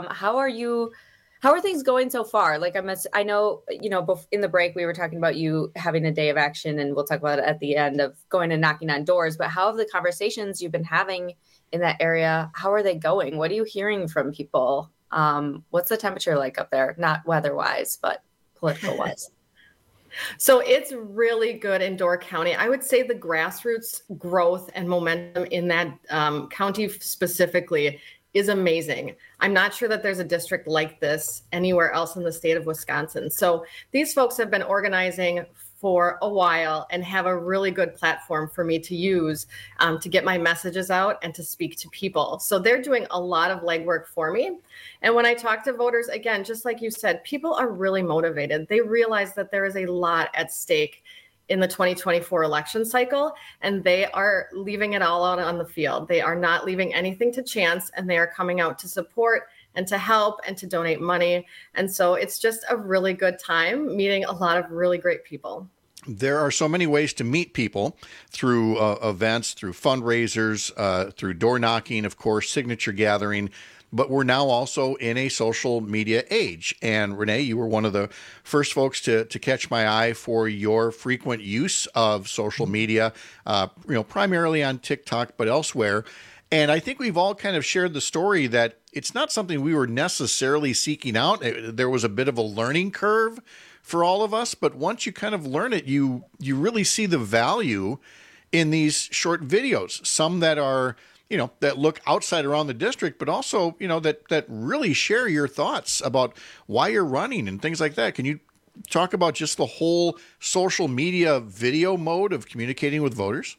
How are things going so far? I know, in the break, we were talking about you having a day of action, and we'll talk about it at the end of going and knocking on doors, but how have the conversations you've been having in that area, how are they going? What are you hearing from people? What's the temperature like up there? Not weather-wise, but political-wise. So it's really good in Door County. I would say the grassroots growth and momentum in that county specifically is amazing. I'm not sure that there's a district like this anywhere else in the state of Wisconsin. So these folks have been organizing for a while and have a really good platform for me to use to get my messages out and to speak to people. So they're doing a lot of legwork for me. And when I talk to voters, again, just like you said, people are really motivated. They realize that there is a lot at stake in the 2024 election cycle, and they are leaving it all out on the field. They are not leaving anything to chance, and they are coming out to support and to help and to donate money. And so it's just a really good time meeting a lot of really great people. There are so many ways to meet people through events, through fundraisers, through door knocking, of course, signature gathering. But we're now also in a social media age. And Renee, you were one of the first folks to catch my eye for your frequent use of social media, primarily on TikTok, but elsewhere. And I think we've all kind of shared the story that it's not something we were necessarily seeking out. There was a bit of a learning curve for all of us, but once you kind of learn it, you really see the value in these short videos. Some that are, that look outside around the district, but also, that really share your thoughts about why you're running and things like that. Can you talk about just the whole social media video mode of communicating with voters?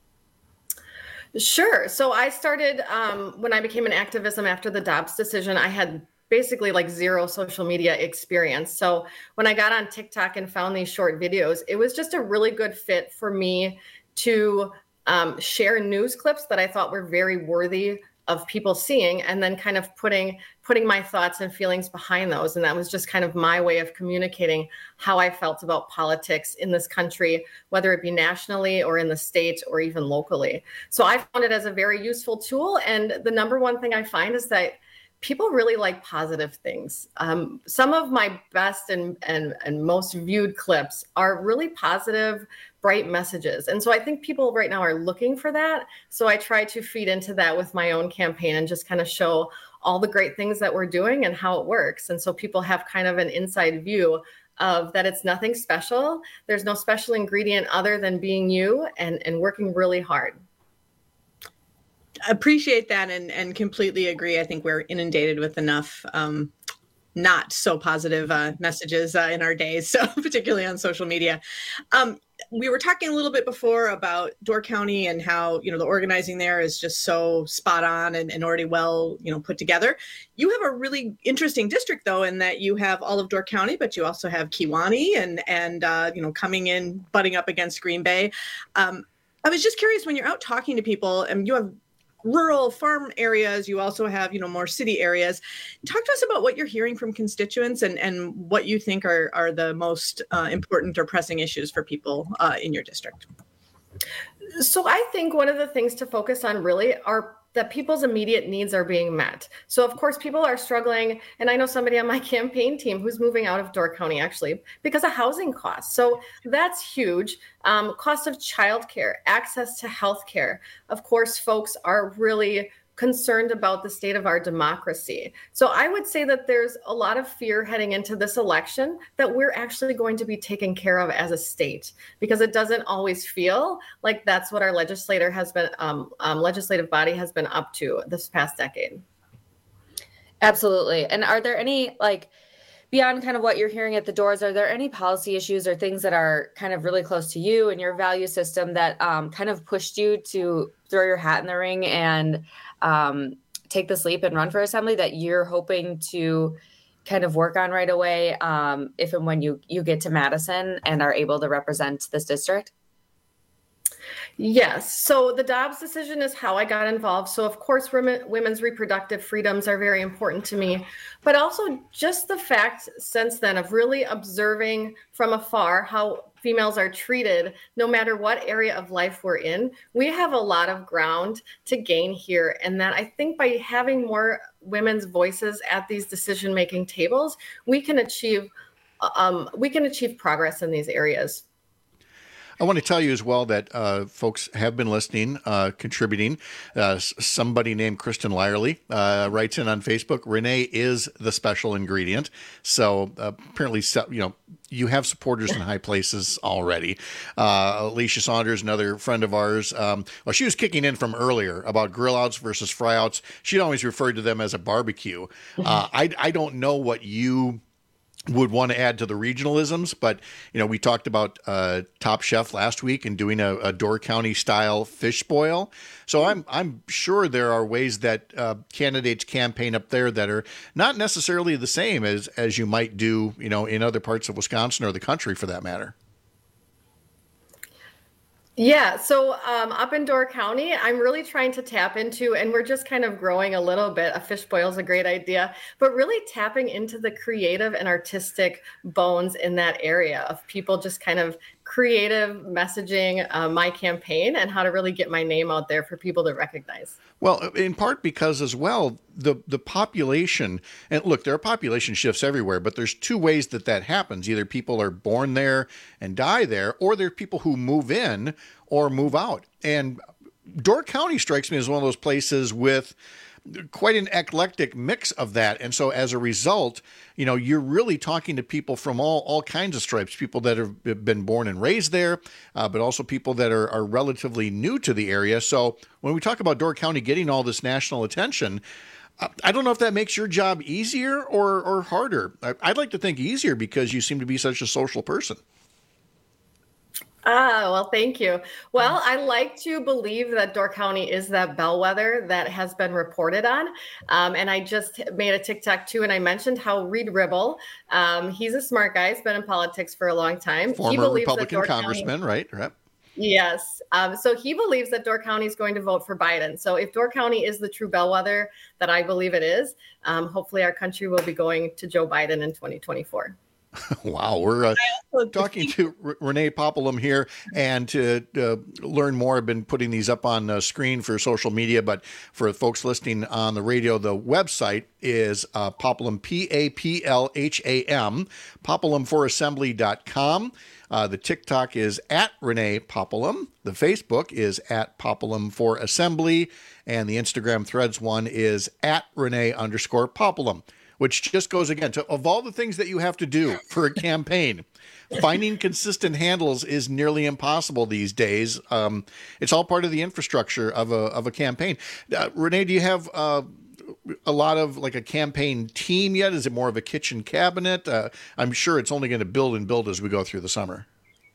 Sure. So I started when I became an activism after the Dobbs decision. I had basically like zero social media experience. So when I got on TikTok and found these short videos, it was just a really good fit for me to share news clips that I thought were very worthy of people seeing, and then kind of putting my thoughts and feelings behind those. And that was just kind of my way of communicating how I felt about politics in this country, whether it be nationally or in the state or even locally. So I found it as a very useful tool. And the number one thing I find is that people really like positive things. Some of my best and most viewed clips are really positive, bright messages. And so I think people right now are looking for that. So I try to feed into that with my own campaign and just kind of show all the great things that we're doing and how it works. And so people have kind of an inside view of that it's nothing special. There's no special ingredient other than being you and working really hard. Appreciate that and completely agree. I think we're inundated with enough not so positive messages in our days, so particularly on social media. We were talking a little bit before about Door County and how, the organizing there is just so spot on and already well, put together. You have a really interesting district, though, in that you have all of Door County, but you also have Kewaunee and coming in, butting up against Green Bay. I was just curious, when you're out talking to people and you have rural farm areas, you also have, more city areas. Talk to us about what you're hearing from constituents and what you think are the most important or pressing issues for people in your district. So I think one of the things to focus on really are that people's immediate needs are being met. So of course people are struggling, and I know somebody on my campaign team who's moving out of Door County actually because of housing costs. So that's huge. Cost of childcare, access to healthcare. Of course, folks are really concerned about the state of our democracy. So I would say that there's a lot of fear heading into this election that we're actually going to be taken care of as a state, because it doesn't always feel like that's what our legislative body has been up to this past decade. Absolutely. And are there any, beyond kind of what you're hearing at the doors, are there any policy issues or things that are kind of really close to you and your value system that kind of pushed you to throw your hat in the ring and take this leap and run for assembly that you're hoping to kind of work on right away if and when you get to Madison and are able to represent this district? Yes. So the Dobbs decision is how I got involved. So of course, women's reproductive freedoms are very important to me, but also just the fact since then of really observing from afar how females are treated, no matter what area of life we're in. We have a lot of ground to gain here. And that I think by having more women's voices at these decision-making tables, we can achieve progress in these areas. I want to tell you as well that folks have been listening, contributing. Somebody named Kristen Lyerly writes in on Facebook, Renee is the special ingredient. So apparently, you have supporters in high places already. Alicia Saunders, another friend of ours, she was kicking in from earlier about grill outs versus fry outs. She'd always referred to them as a barbecue. I don't know what you would want to add to the regionalisms, but we talked about Top Chef last week and doing a Door County style fish boil. So I'm sure there are ways that candidates campaign up there that are not necessarily the same as you might do in other parts of Wisconsin or the country for that matter. Yeah, so up in Door County, I'm really trying to tap into, and we're just kind of growing a little bit. A fish boil is a great idea, but really tapping into the creative and artistic bones in that area of people just kind of creative messaging my campaign and how to really get my name out there for people to recognize. Well, in part because as well, the population, and look, there are population shifts everywhere, but there's two ways that happens. Either people are born there and die there, or there are people who move in or move out. And Door County strikes me as one of those places with quite an eclectic mix of that. And so as a result, you're really talking to people from all kinds of stripes, people that have been born and raised there, but also people that are relatively new to the area. So when we talk about Door County getting all this national attention, I don't know if that makes your job easier or harder. I'd like to think easier because you seem to be such a social person. Well, thank you. Well, I like to believe that Door County is that bellwether that has been reported on. And I just made a TikTok too, and I mentioned how Reed Ribble, he's a smart guy, he's been in politics for a long time. Former Republican congressman, right? Yes. So he believes that Door County is going to vote for Biden. So if Door County is the true bellwether that I believe it is, hopefully our country will be going to Joe Biden in 2024. Wow, we're talking to Renee Popolum here, and to learn more, I've been putting these up on the screen for social media, but for folks listening on the radio, the website is Popolum, P-A-P-L-H-A-M, popolumforassembly.com. The TikTok is at Renee Popolum. The Facebook is at Popolum for Assembly, and the Instagram Threads one is at Renee_Popolum. Which just goes again to, of all the things that you have to do for a campaign, finding consistent handles is nearly impossible these days. It's all part of the infrastructure of a campaign. Renee, do you have a lot of like a campaign team yet? Is it more of a kitchen cabinet? I'm sure it's only going to build and build as we go through the summer.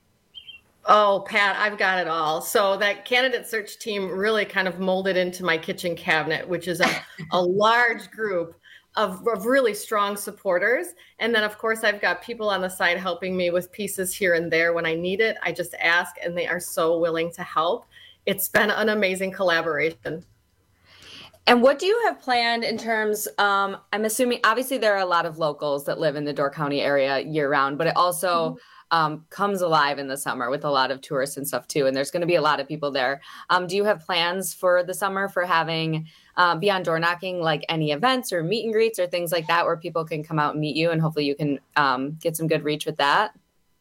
Oh, Pat, I've got it all. So that candidate search team really kind of molded into my kitchen cabinet, which is a large group of really strong supporters. And then, of course, I've got people on the side helping me with pieces here and there when I need it. I just ask, and they are so willing to help. It's been an amazing collaboration. And what do you have planned in terms, I'm assuming, obviously there are a lot of locals that live in the Door County area year round, but it also comes alive in the summer with a lot of tourists and stuff too. And there's going to be a lot of people there. Do you have plans for the summer for having beyond door knocking, like any events or meet and greets or things like that where people can come out and meet you, and hopefully you can get some good reach with that?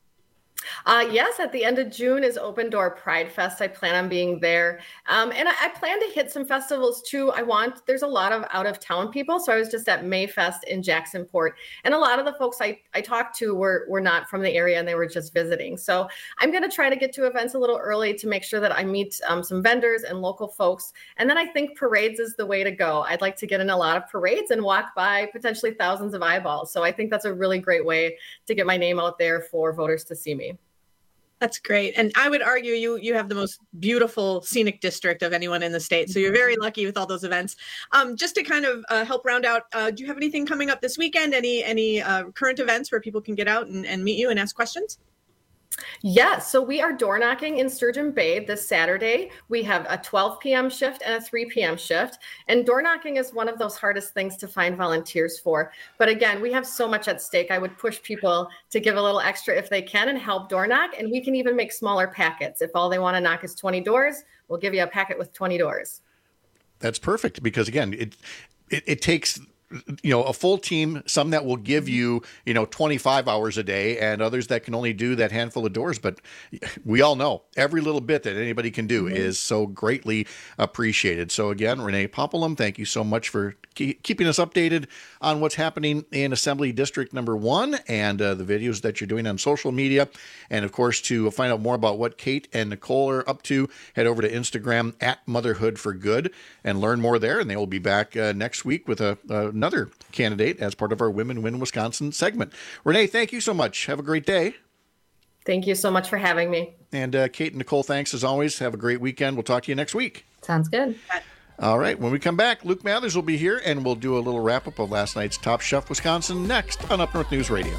Yes, at the end of June is Open Door Pride Fest. I plan on being there. And I plan to hit some festivals too. There's a lot of out of town people. So I was just at Mayfest in Jacksonport. And a lot of the folks I talked to were not from the area and they were just visiting. So I'm going to try to get to events a little early to make sure that I meet some vendors and local folks. And then I think parades is the way to go. I'd like to get in a lot of parades and walk by potentially thousands of eyeballs. So I think that's a really great way to get my name out there for voters to see me. That's great. And I would argue you have the most beautiful scenic district of anyone in the state. So you're very lucky with all those events. Just to kind of help round out, do you have anything coming up this weekend? Any current events where people can get out and meet you and ask questions? Yes. So we are door knocking in Sturgeon Bay this Saturday. We have a 12 p.m. shift and a 3 p.m. shift. And door knocking is one of those hardest things to find volunteers for. But again, we have so much at stake. I would push people to give a little extra if they can and help door knock. And we can even make smaller packets. If all they want to knock is 20 doors, we'll give you a packet with 20 doors. That's perfect because, again, it takes a full team, some that will give you, 25 hours a day, and others that can only do that handful of doors. But we all know every little bit that anybody can do is so greatly appreciated. So again, Renee Popolum, thank you so much for keeping us updated on what's happening in Assembly District number 1 and the videos that you're doing on social media. And of course, to find out more about what Kate and Nicole are up to, head over to Instagram at Motherhood for Good and learn more there. And they will be back next week with another candidate as part of our Women Win Wisconsin segment. Renee, thank you so much. Have a great day. Thank you so much for having me. And Kate and Nicole, thanks as always. Have a great weekend. We'll talk to you next week. Sounds good. All right. When we come back, Luke Mathers will be here, and we'll do a little wrap-up of last night's Top Chef Wisconsin next on Up North News Radio.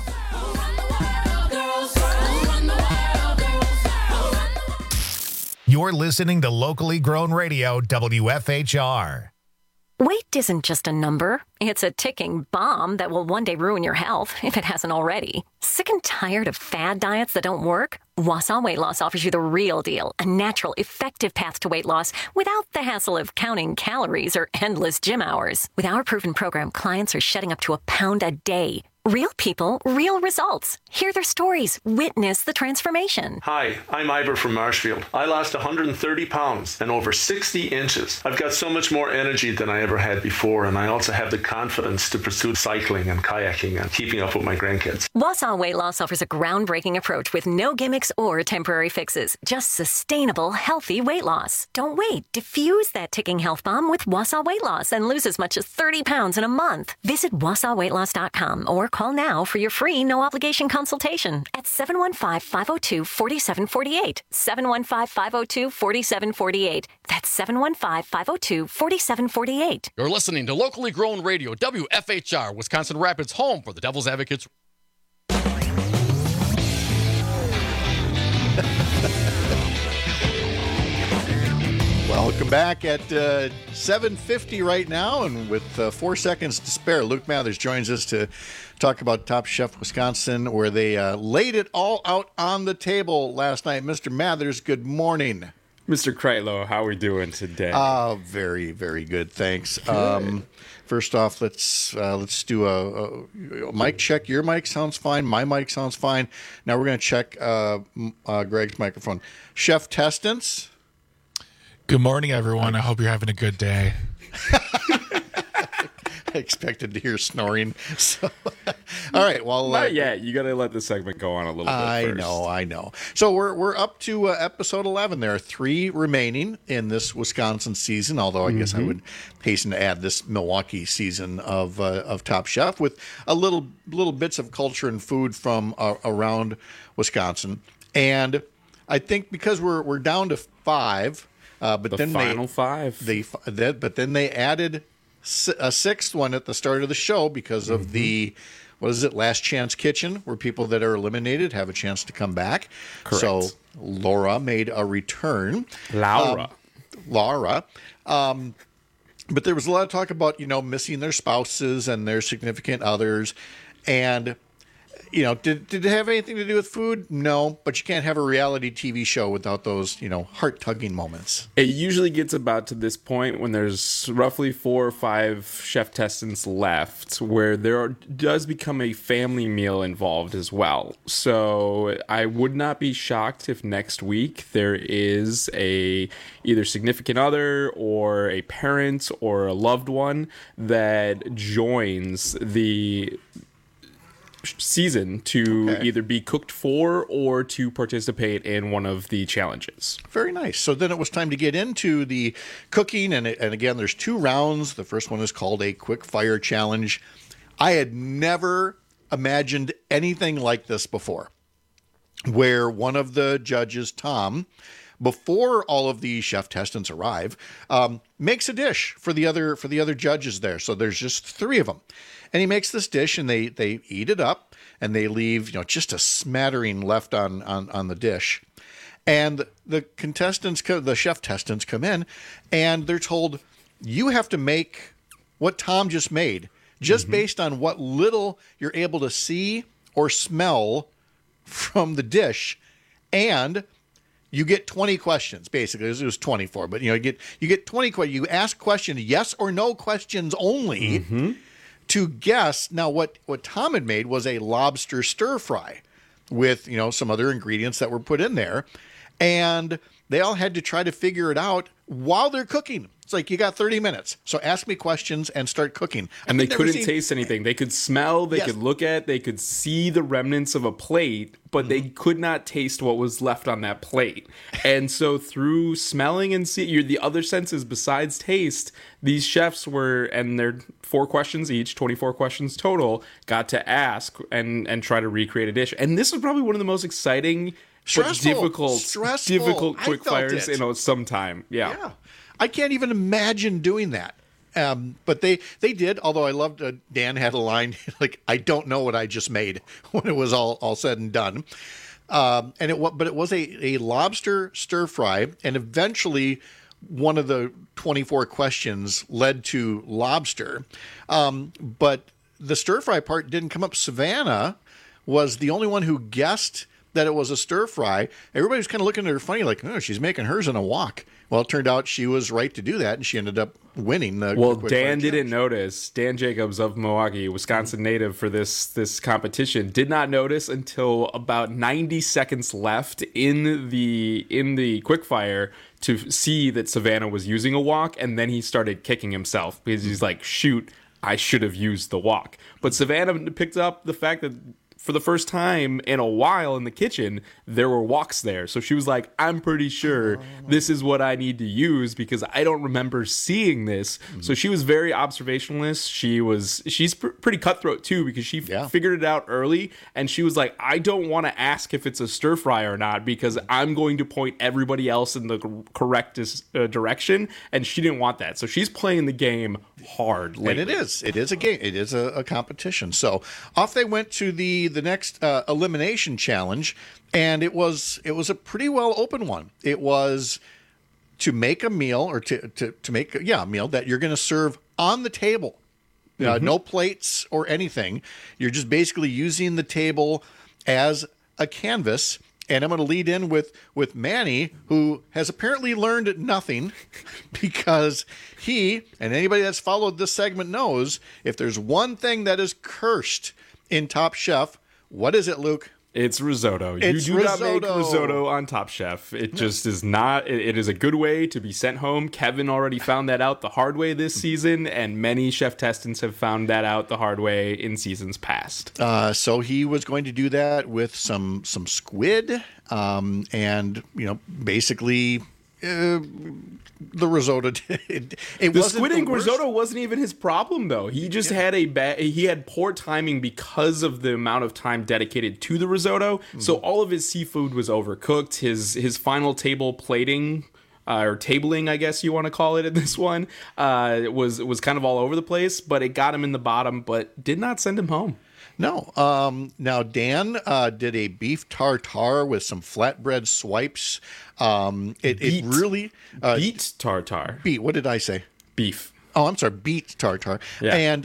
You're listening to locally grown radio, WFHR. Weight isn't just a number. It's a ticking bomb that will one day ruin your health, if it hasn't already. Sick and tired of fad diets that don't work? Wausau Weight Loss offers you the real deal, a natural, effective path to weight loss without the hassle of counting calories or endless gym hours. With our proven program, clients are shedding up to a pound a day. Real people, real results. Hear their stories. Witness the transformation. Hi, I'm Ivor from Marshfield. I lost 130 pounds and over 60 inches. I've got so much more energy than I ever had before, and I also have the confidence to pursue cycling and kayaking and keeping up with my grandkids. Wausau Weight Loss offers a groundbreaking approach with no gimmicks or temporary fixes. Just sustainable, healthy weight loss. Don't wait. Diffuse that ticking health bomb with Wausau Weight Loss and lose as much as 30 pounds in a month. Visit WausauWeightLoss.com or call now for your free no-obligation consultation at 715-502-4748. 715-502-4748. That's 715-502-4748. You're listening to locally grown radio, WFHR, Wisconsin Rapids, home for the Devil's Advocates. Welcome back at 7:50 right now, and with 4 seconds to spare, Luke Mathers joins us to talk about Top Chef Wisconsin, where they laid it all out on the table last night. Mr. Mathers, good morning. Mr. Kreitlow, how are we doing today? Very, very good, thanks. First off, let's do a mic check. Your mic sounds fine. My mic sounds fine. Now we're going to check Greg's microphone. Chef Testance. Good morning, everyone. I hope you're having a good day. I expected to hear snoring. So, all right. Well, not yet. You got to let the segment go on a little bit first. I know. So we're up to episode 11. There are 3 remaining in this Wisconsin season. Although I guess I would hasten to add this Milwaukee season of Top Chef with a little bits of culture and food from around Wisconsin. And I think because we're down to 5. But then final 5. But then they added a 6th one at the start of the show because of the, what is it, Last Chance Kitchen, where people that are eliminated have a chance to come back. Correct. So Laura made a return. Laura. But there was a lot of talk about, missing their spouses and their significant others. And did it have anything to do with food? No, but you can't have a reality TV show without those, heart-tugging moments. It usually gets about to this point when there's roughly 4 or 5 chef testants left where does become a family meal involved as well. So I would not be shocked if next week there is a either significant other or a parent or a loved one that joins the season to either be cooked for or to participate in one of the challenges. Very nice. So then it was time to get into the cooking, and again, there's 2 rounds. The first one is called a quick fire challenge. I had never imagined anything like this before, where one of the judges, Tom, before all of the chef testants arrive, makes a dish for the other judges there. So there's just 3 of them. And he makes this dish, and they eat it up, and they leave just a smattering left on the dish. And the chef testants come in, and they're told, you have to make what Tom just made, just based on what little you're able to see or smell from the dish. And you get 20 questions, basically. It was 24, but you get 20 questions. You ask questions, yes or no questions only, to guess. Now, what Tom had made was a lobster stir fry with, some other ingredients that were put in there. And they all had to try to figure it out while they're cooking. It's like, you got 30 minutes. So ask me questions and start cooking. And they couldn't taste anything. They could smell, they could look at, they could see the remnants of a plate, but they could not taste what was left on that plate. And so through smelling and the other senses besides taste, these chefs were, and they're 4 questions each, 24 questions total, got to ask and try to recreate a dish. And this was probably one of the most exciting, difficult quick fires in some time. Yeah. I can't even imagine doing that. But they did, although I loved Dan had a line like, I don't know what I just made when it was all said and done. But it was a lobster stir fry, and eventually one of the 24 questions led to lobster. But the stir fry part didn't come up. Savannah was the only one who guessed that it was a stir fry. Everybody was kind of looking at her funny, like, oh, she's making hers in a wok. Well, it turned out she was right to do that, and she ended up winning. Dan didn't notice. Dan Jacobs of Milwaukee, Wisconsin native for this competition, did not notice until about 90 seconds left in the quickfire to see that Savannah was using a wok, and then he started kicking himself because he's like, shoot, I should have used the wok. But Savannah picked up the fact that for the first time in a while in the kitchen, there were woks there. So she was like, I'm pretty sure this is what I need to use because I don't remember seeing this. Mm-hmm. So she was very observationalist. She's pretty cutthroat too because she figured it out early. And she was like, I don't want to ask if it's a stir fry or not because I'm going to point everybody else in the correctest direction. And she didn't want that. So she's playing the game hard lately. And it is a game. It is a competition. So off they went to the next elimination challenge, and it was a pretty well open one. It was to make a meal, or to make a meal that you're going to serve on the table. No plates or anything. You're just basically using the table as a canvas. And I'm going to lead in with Manny, who has apparently learned nothing because he, and anybody that's followed this segment knows, if there's one thing that is cursed in Top Chef, what is it, Luke? It's risotto. You do not make risotto on Top Chef. It just is not. It is a good way to be sent home. Kevin already found that out the hard way this season, and many chef testants have found that out the hard way in seasons past. So he was going to do that with some squid, and basically. The risotto. The squid ink risotto wasn't even his problem, though. He just had he had poor timing because of the amount of time dedicated to the risotto. Mm-hmm. So all of his seafood was overcooked. His final table plating. Or tabling, I guess you want to call it in this one, was kind of all over the place, but it got him in the bottom, but did not send him home. No. Now, Dan did a beef tartare with some flatbread swipes. It really... beet tartare. What did I say? Beef. Oh, I'm sorry, beet tartare. Yeah. And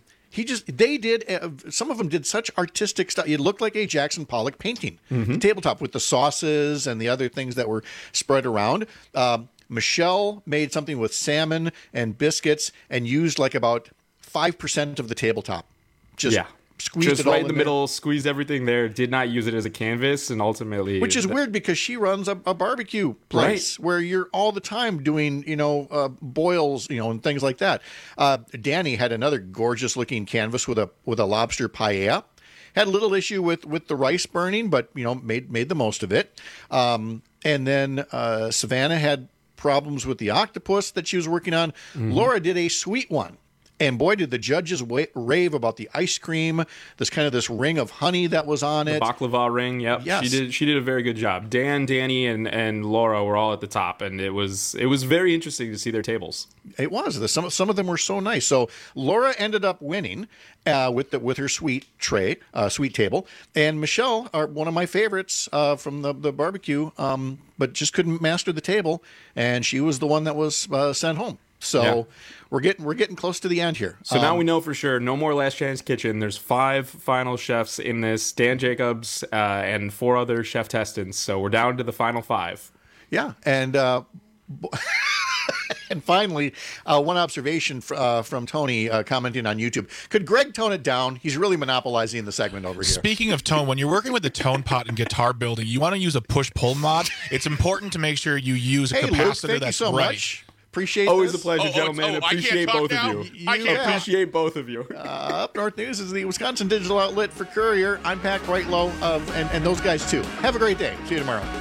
they did, some of them did such artistic stuff. It looked like a Jackson Pollock painting. Mm-hmm. The tabletop with the sauces and the other things that were spread around. Michelle made something with salmon and biscuits and used like about 5% of the tabletop. Squeezed it all right in the middle, squeezed everything there, did not use it as a canvas, and ultimately... Which is weird because she runs a barbecue place where you're all the time doing, boils, and things like that. Danny had another gorgeous-looking canvas with a lobster paella. Had a little issue with the rice burning, but, made the most of it. And then Savannah had problems with the octopus that she was working on. Mm-hmm. Laura did a sweet one. And boy, did the judges rave about the ice cream, this ring of honey that was on it. The baklava ring, yep. Yes. She did a very good job. Dan, Danny, and Laura were all at the top, and it was very interesting to see their tables. It was. Some of them were so nice. So Laura ended up winning with her sweet table, and Michelle, one of my favorites from the barbecue, but just couldn't master the table, and she was the one that was sent home. So we're getting close to the end here. So now we know for sure, no more Last Chance Kitchen. There's 5 final chefs in this, Dan Jacobs and 4 other chef testants. So we're down to the final 5. Yeah, and And finally, one observation from Tony commenting on YouTube. Could Greg tone it down? He's really monopolizing the segment over here. Speaking of tone, when you're working with the tone pot and guitar building, you want to use a push-pull mod. It's important to make sure you use a capacitor Luke, thank that's you so right. much. Appreciate Always this. a pleasure, gentlemen. Appreciate both of you. Appreciate both of you. Up North News is the Wisconsin digital outlet for Courier. I'm Pat Brightlow, and those guys too. Have a great day. See you tomorrow.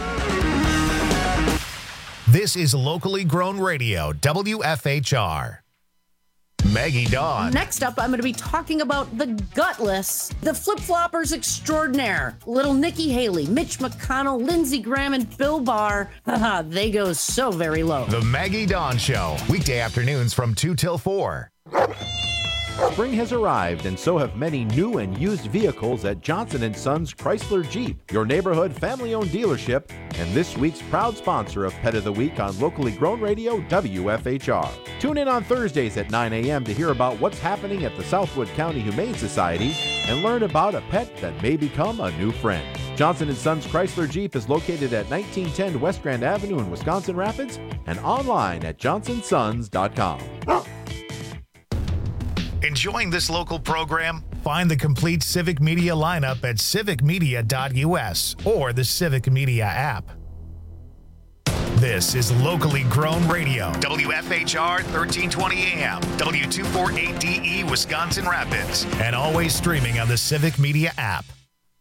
This is locally grown radio, WFHR. Maggie Dawn. Next up, I'm going to be talking about the gutless, the flip-floppers extraordinaire, little Nikki Haley, Mitch McConnell, Lindsey Graham, and Bill Barr. Haha, they go so very low. The Maggie Dawn Show, weekday afternoons from 2 till 4. Spring has arrived, and so have many new and used vehicles at Johnson & Sons Chrysler Jeep, your neighborhood family-owned dealership, and this week's proud sponsor of Pet of the Week on locally grown radio, WFHR. Tune in on Thursdays at 9 a.m. to hear about what's happening at the Southwood County Humane Society and learn about a pet that may become a new friend. Johnson & Sons Chrysler Jeep is located at 1910 West Grand Avenue in Wisconsin Rapids and online at johnsonsons.com. Enjoying this local program? Find the complete Civic Media lineup at civicmedia.us or the Civic Media app. This is locally grown radio, WFHR 1320 AM, W248DE Wisconsin Rapids, and always streaming on the Civic Media app.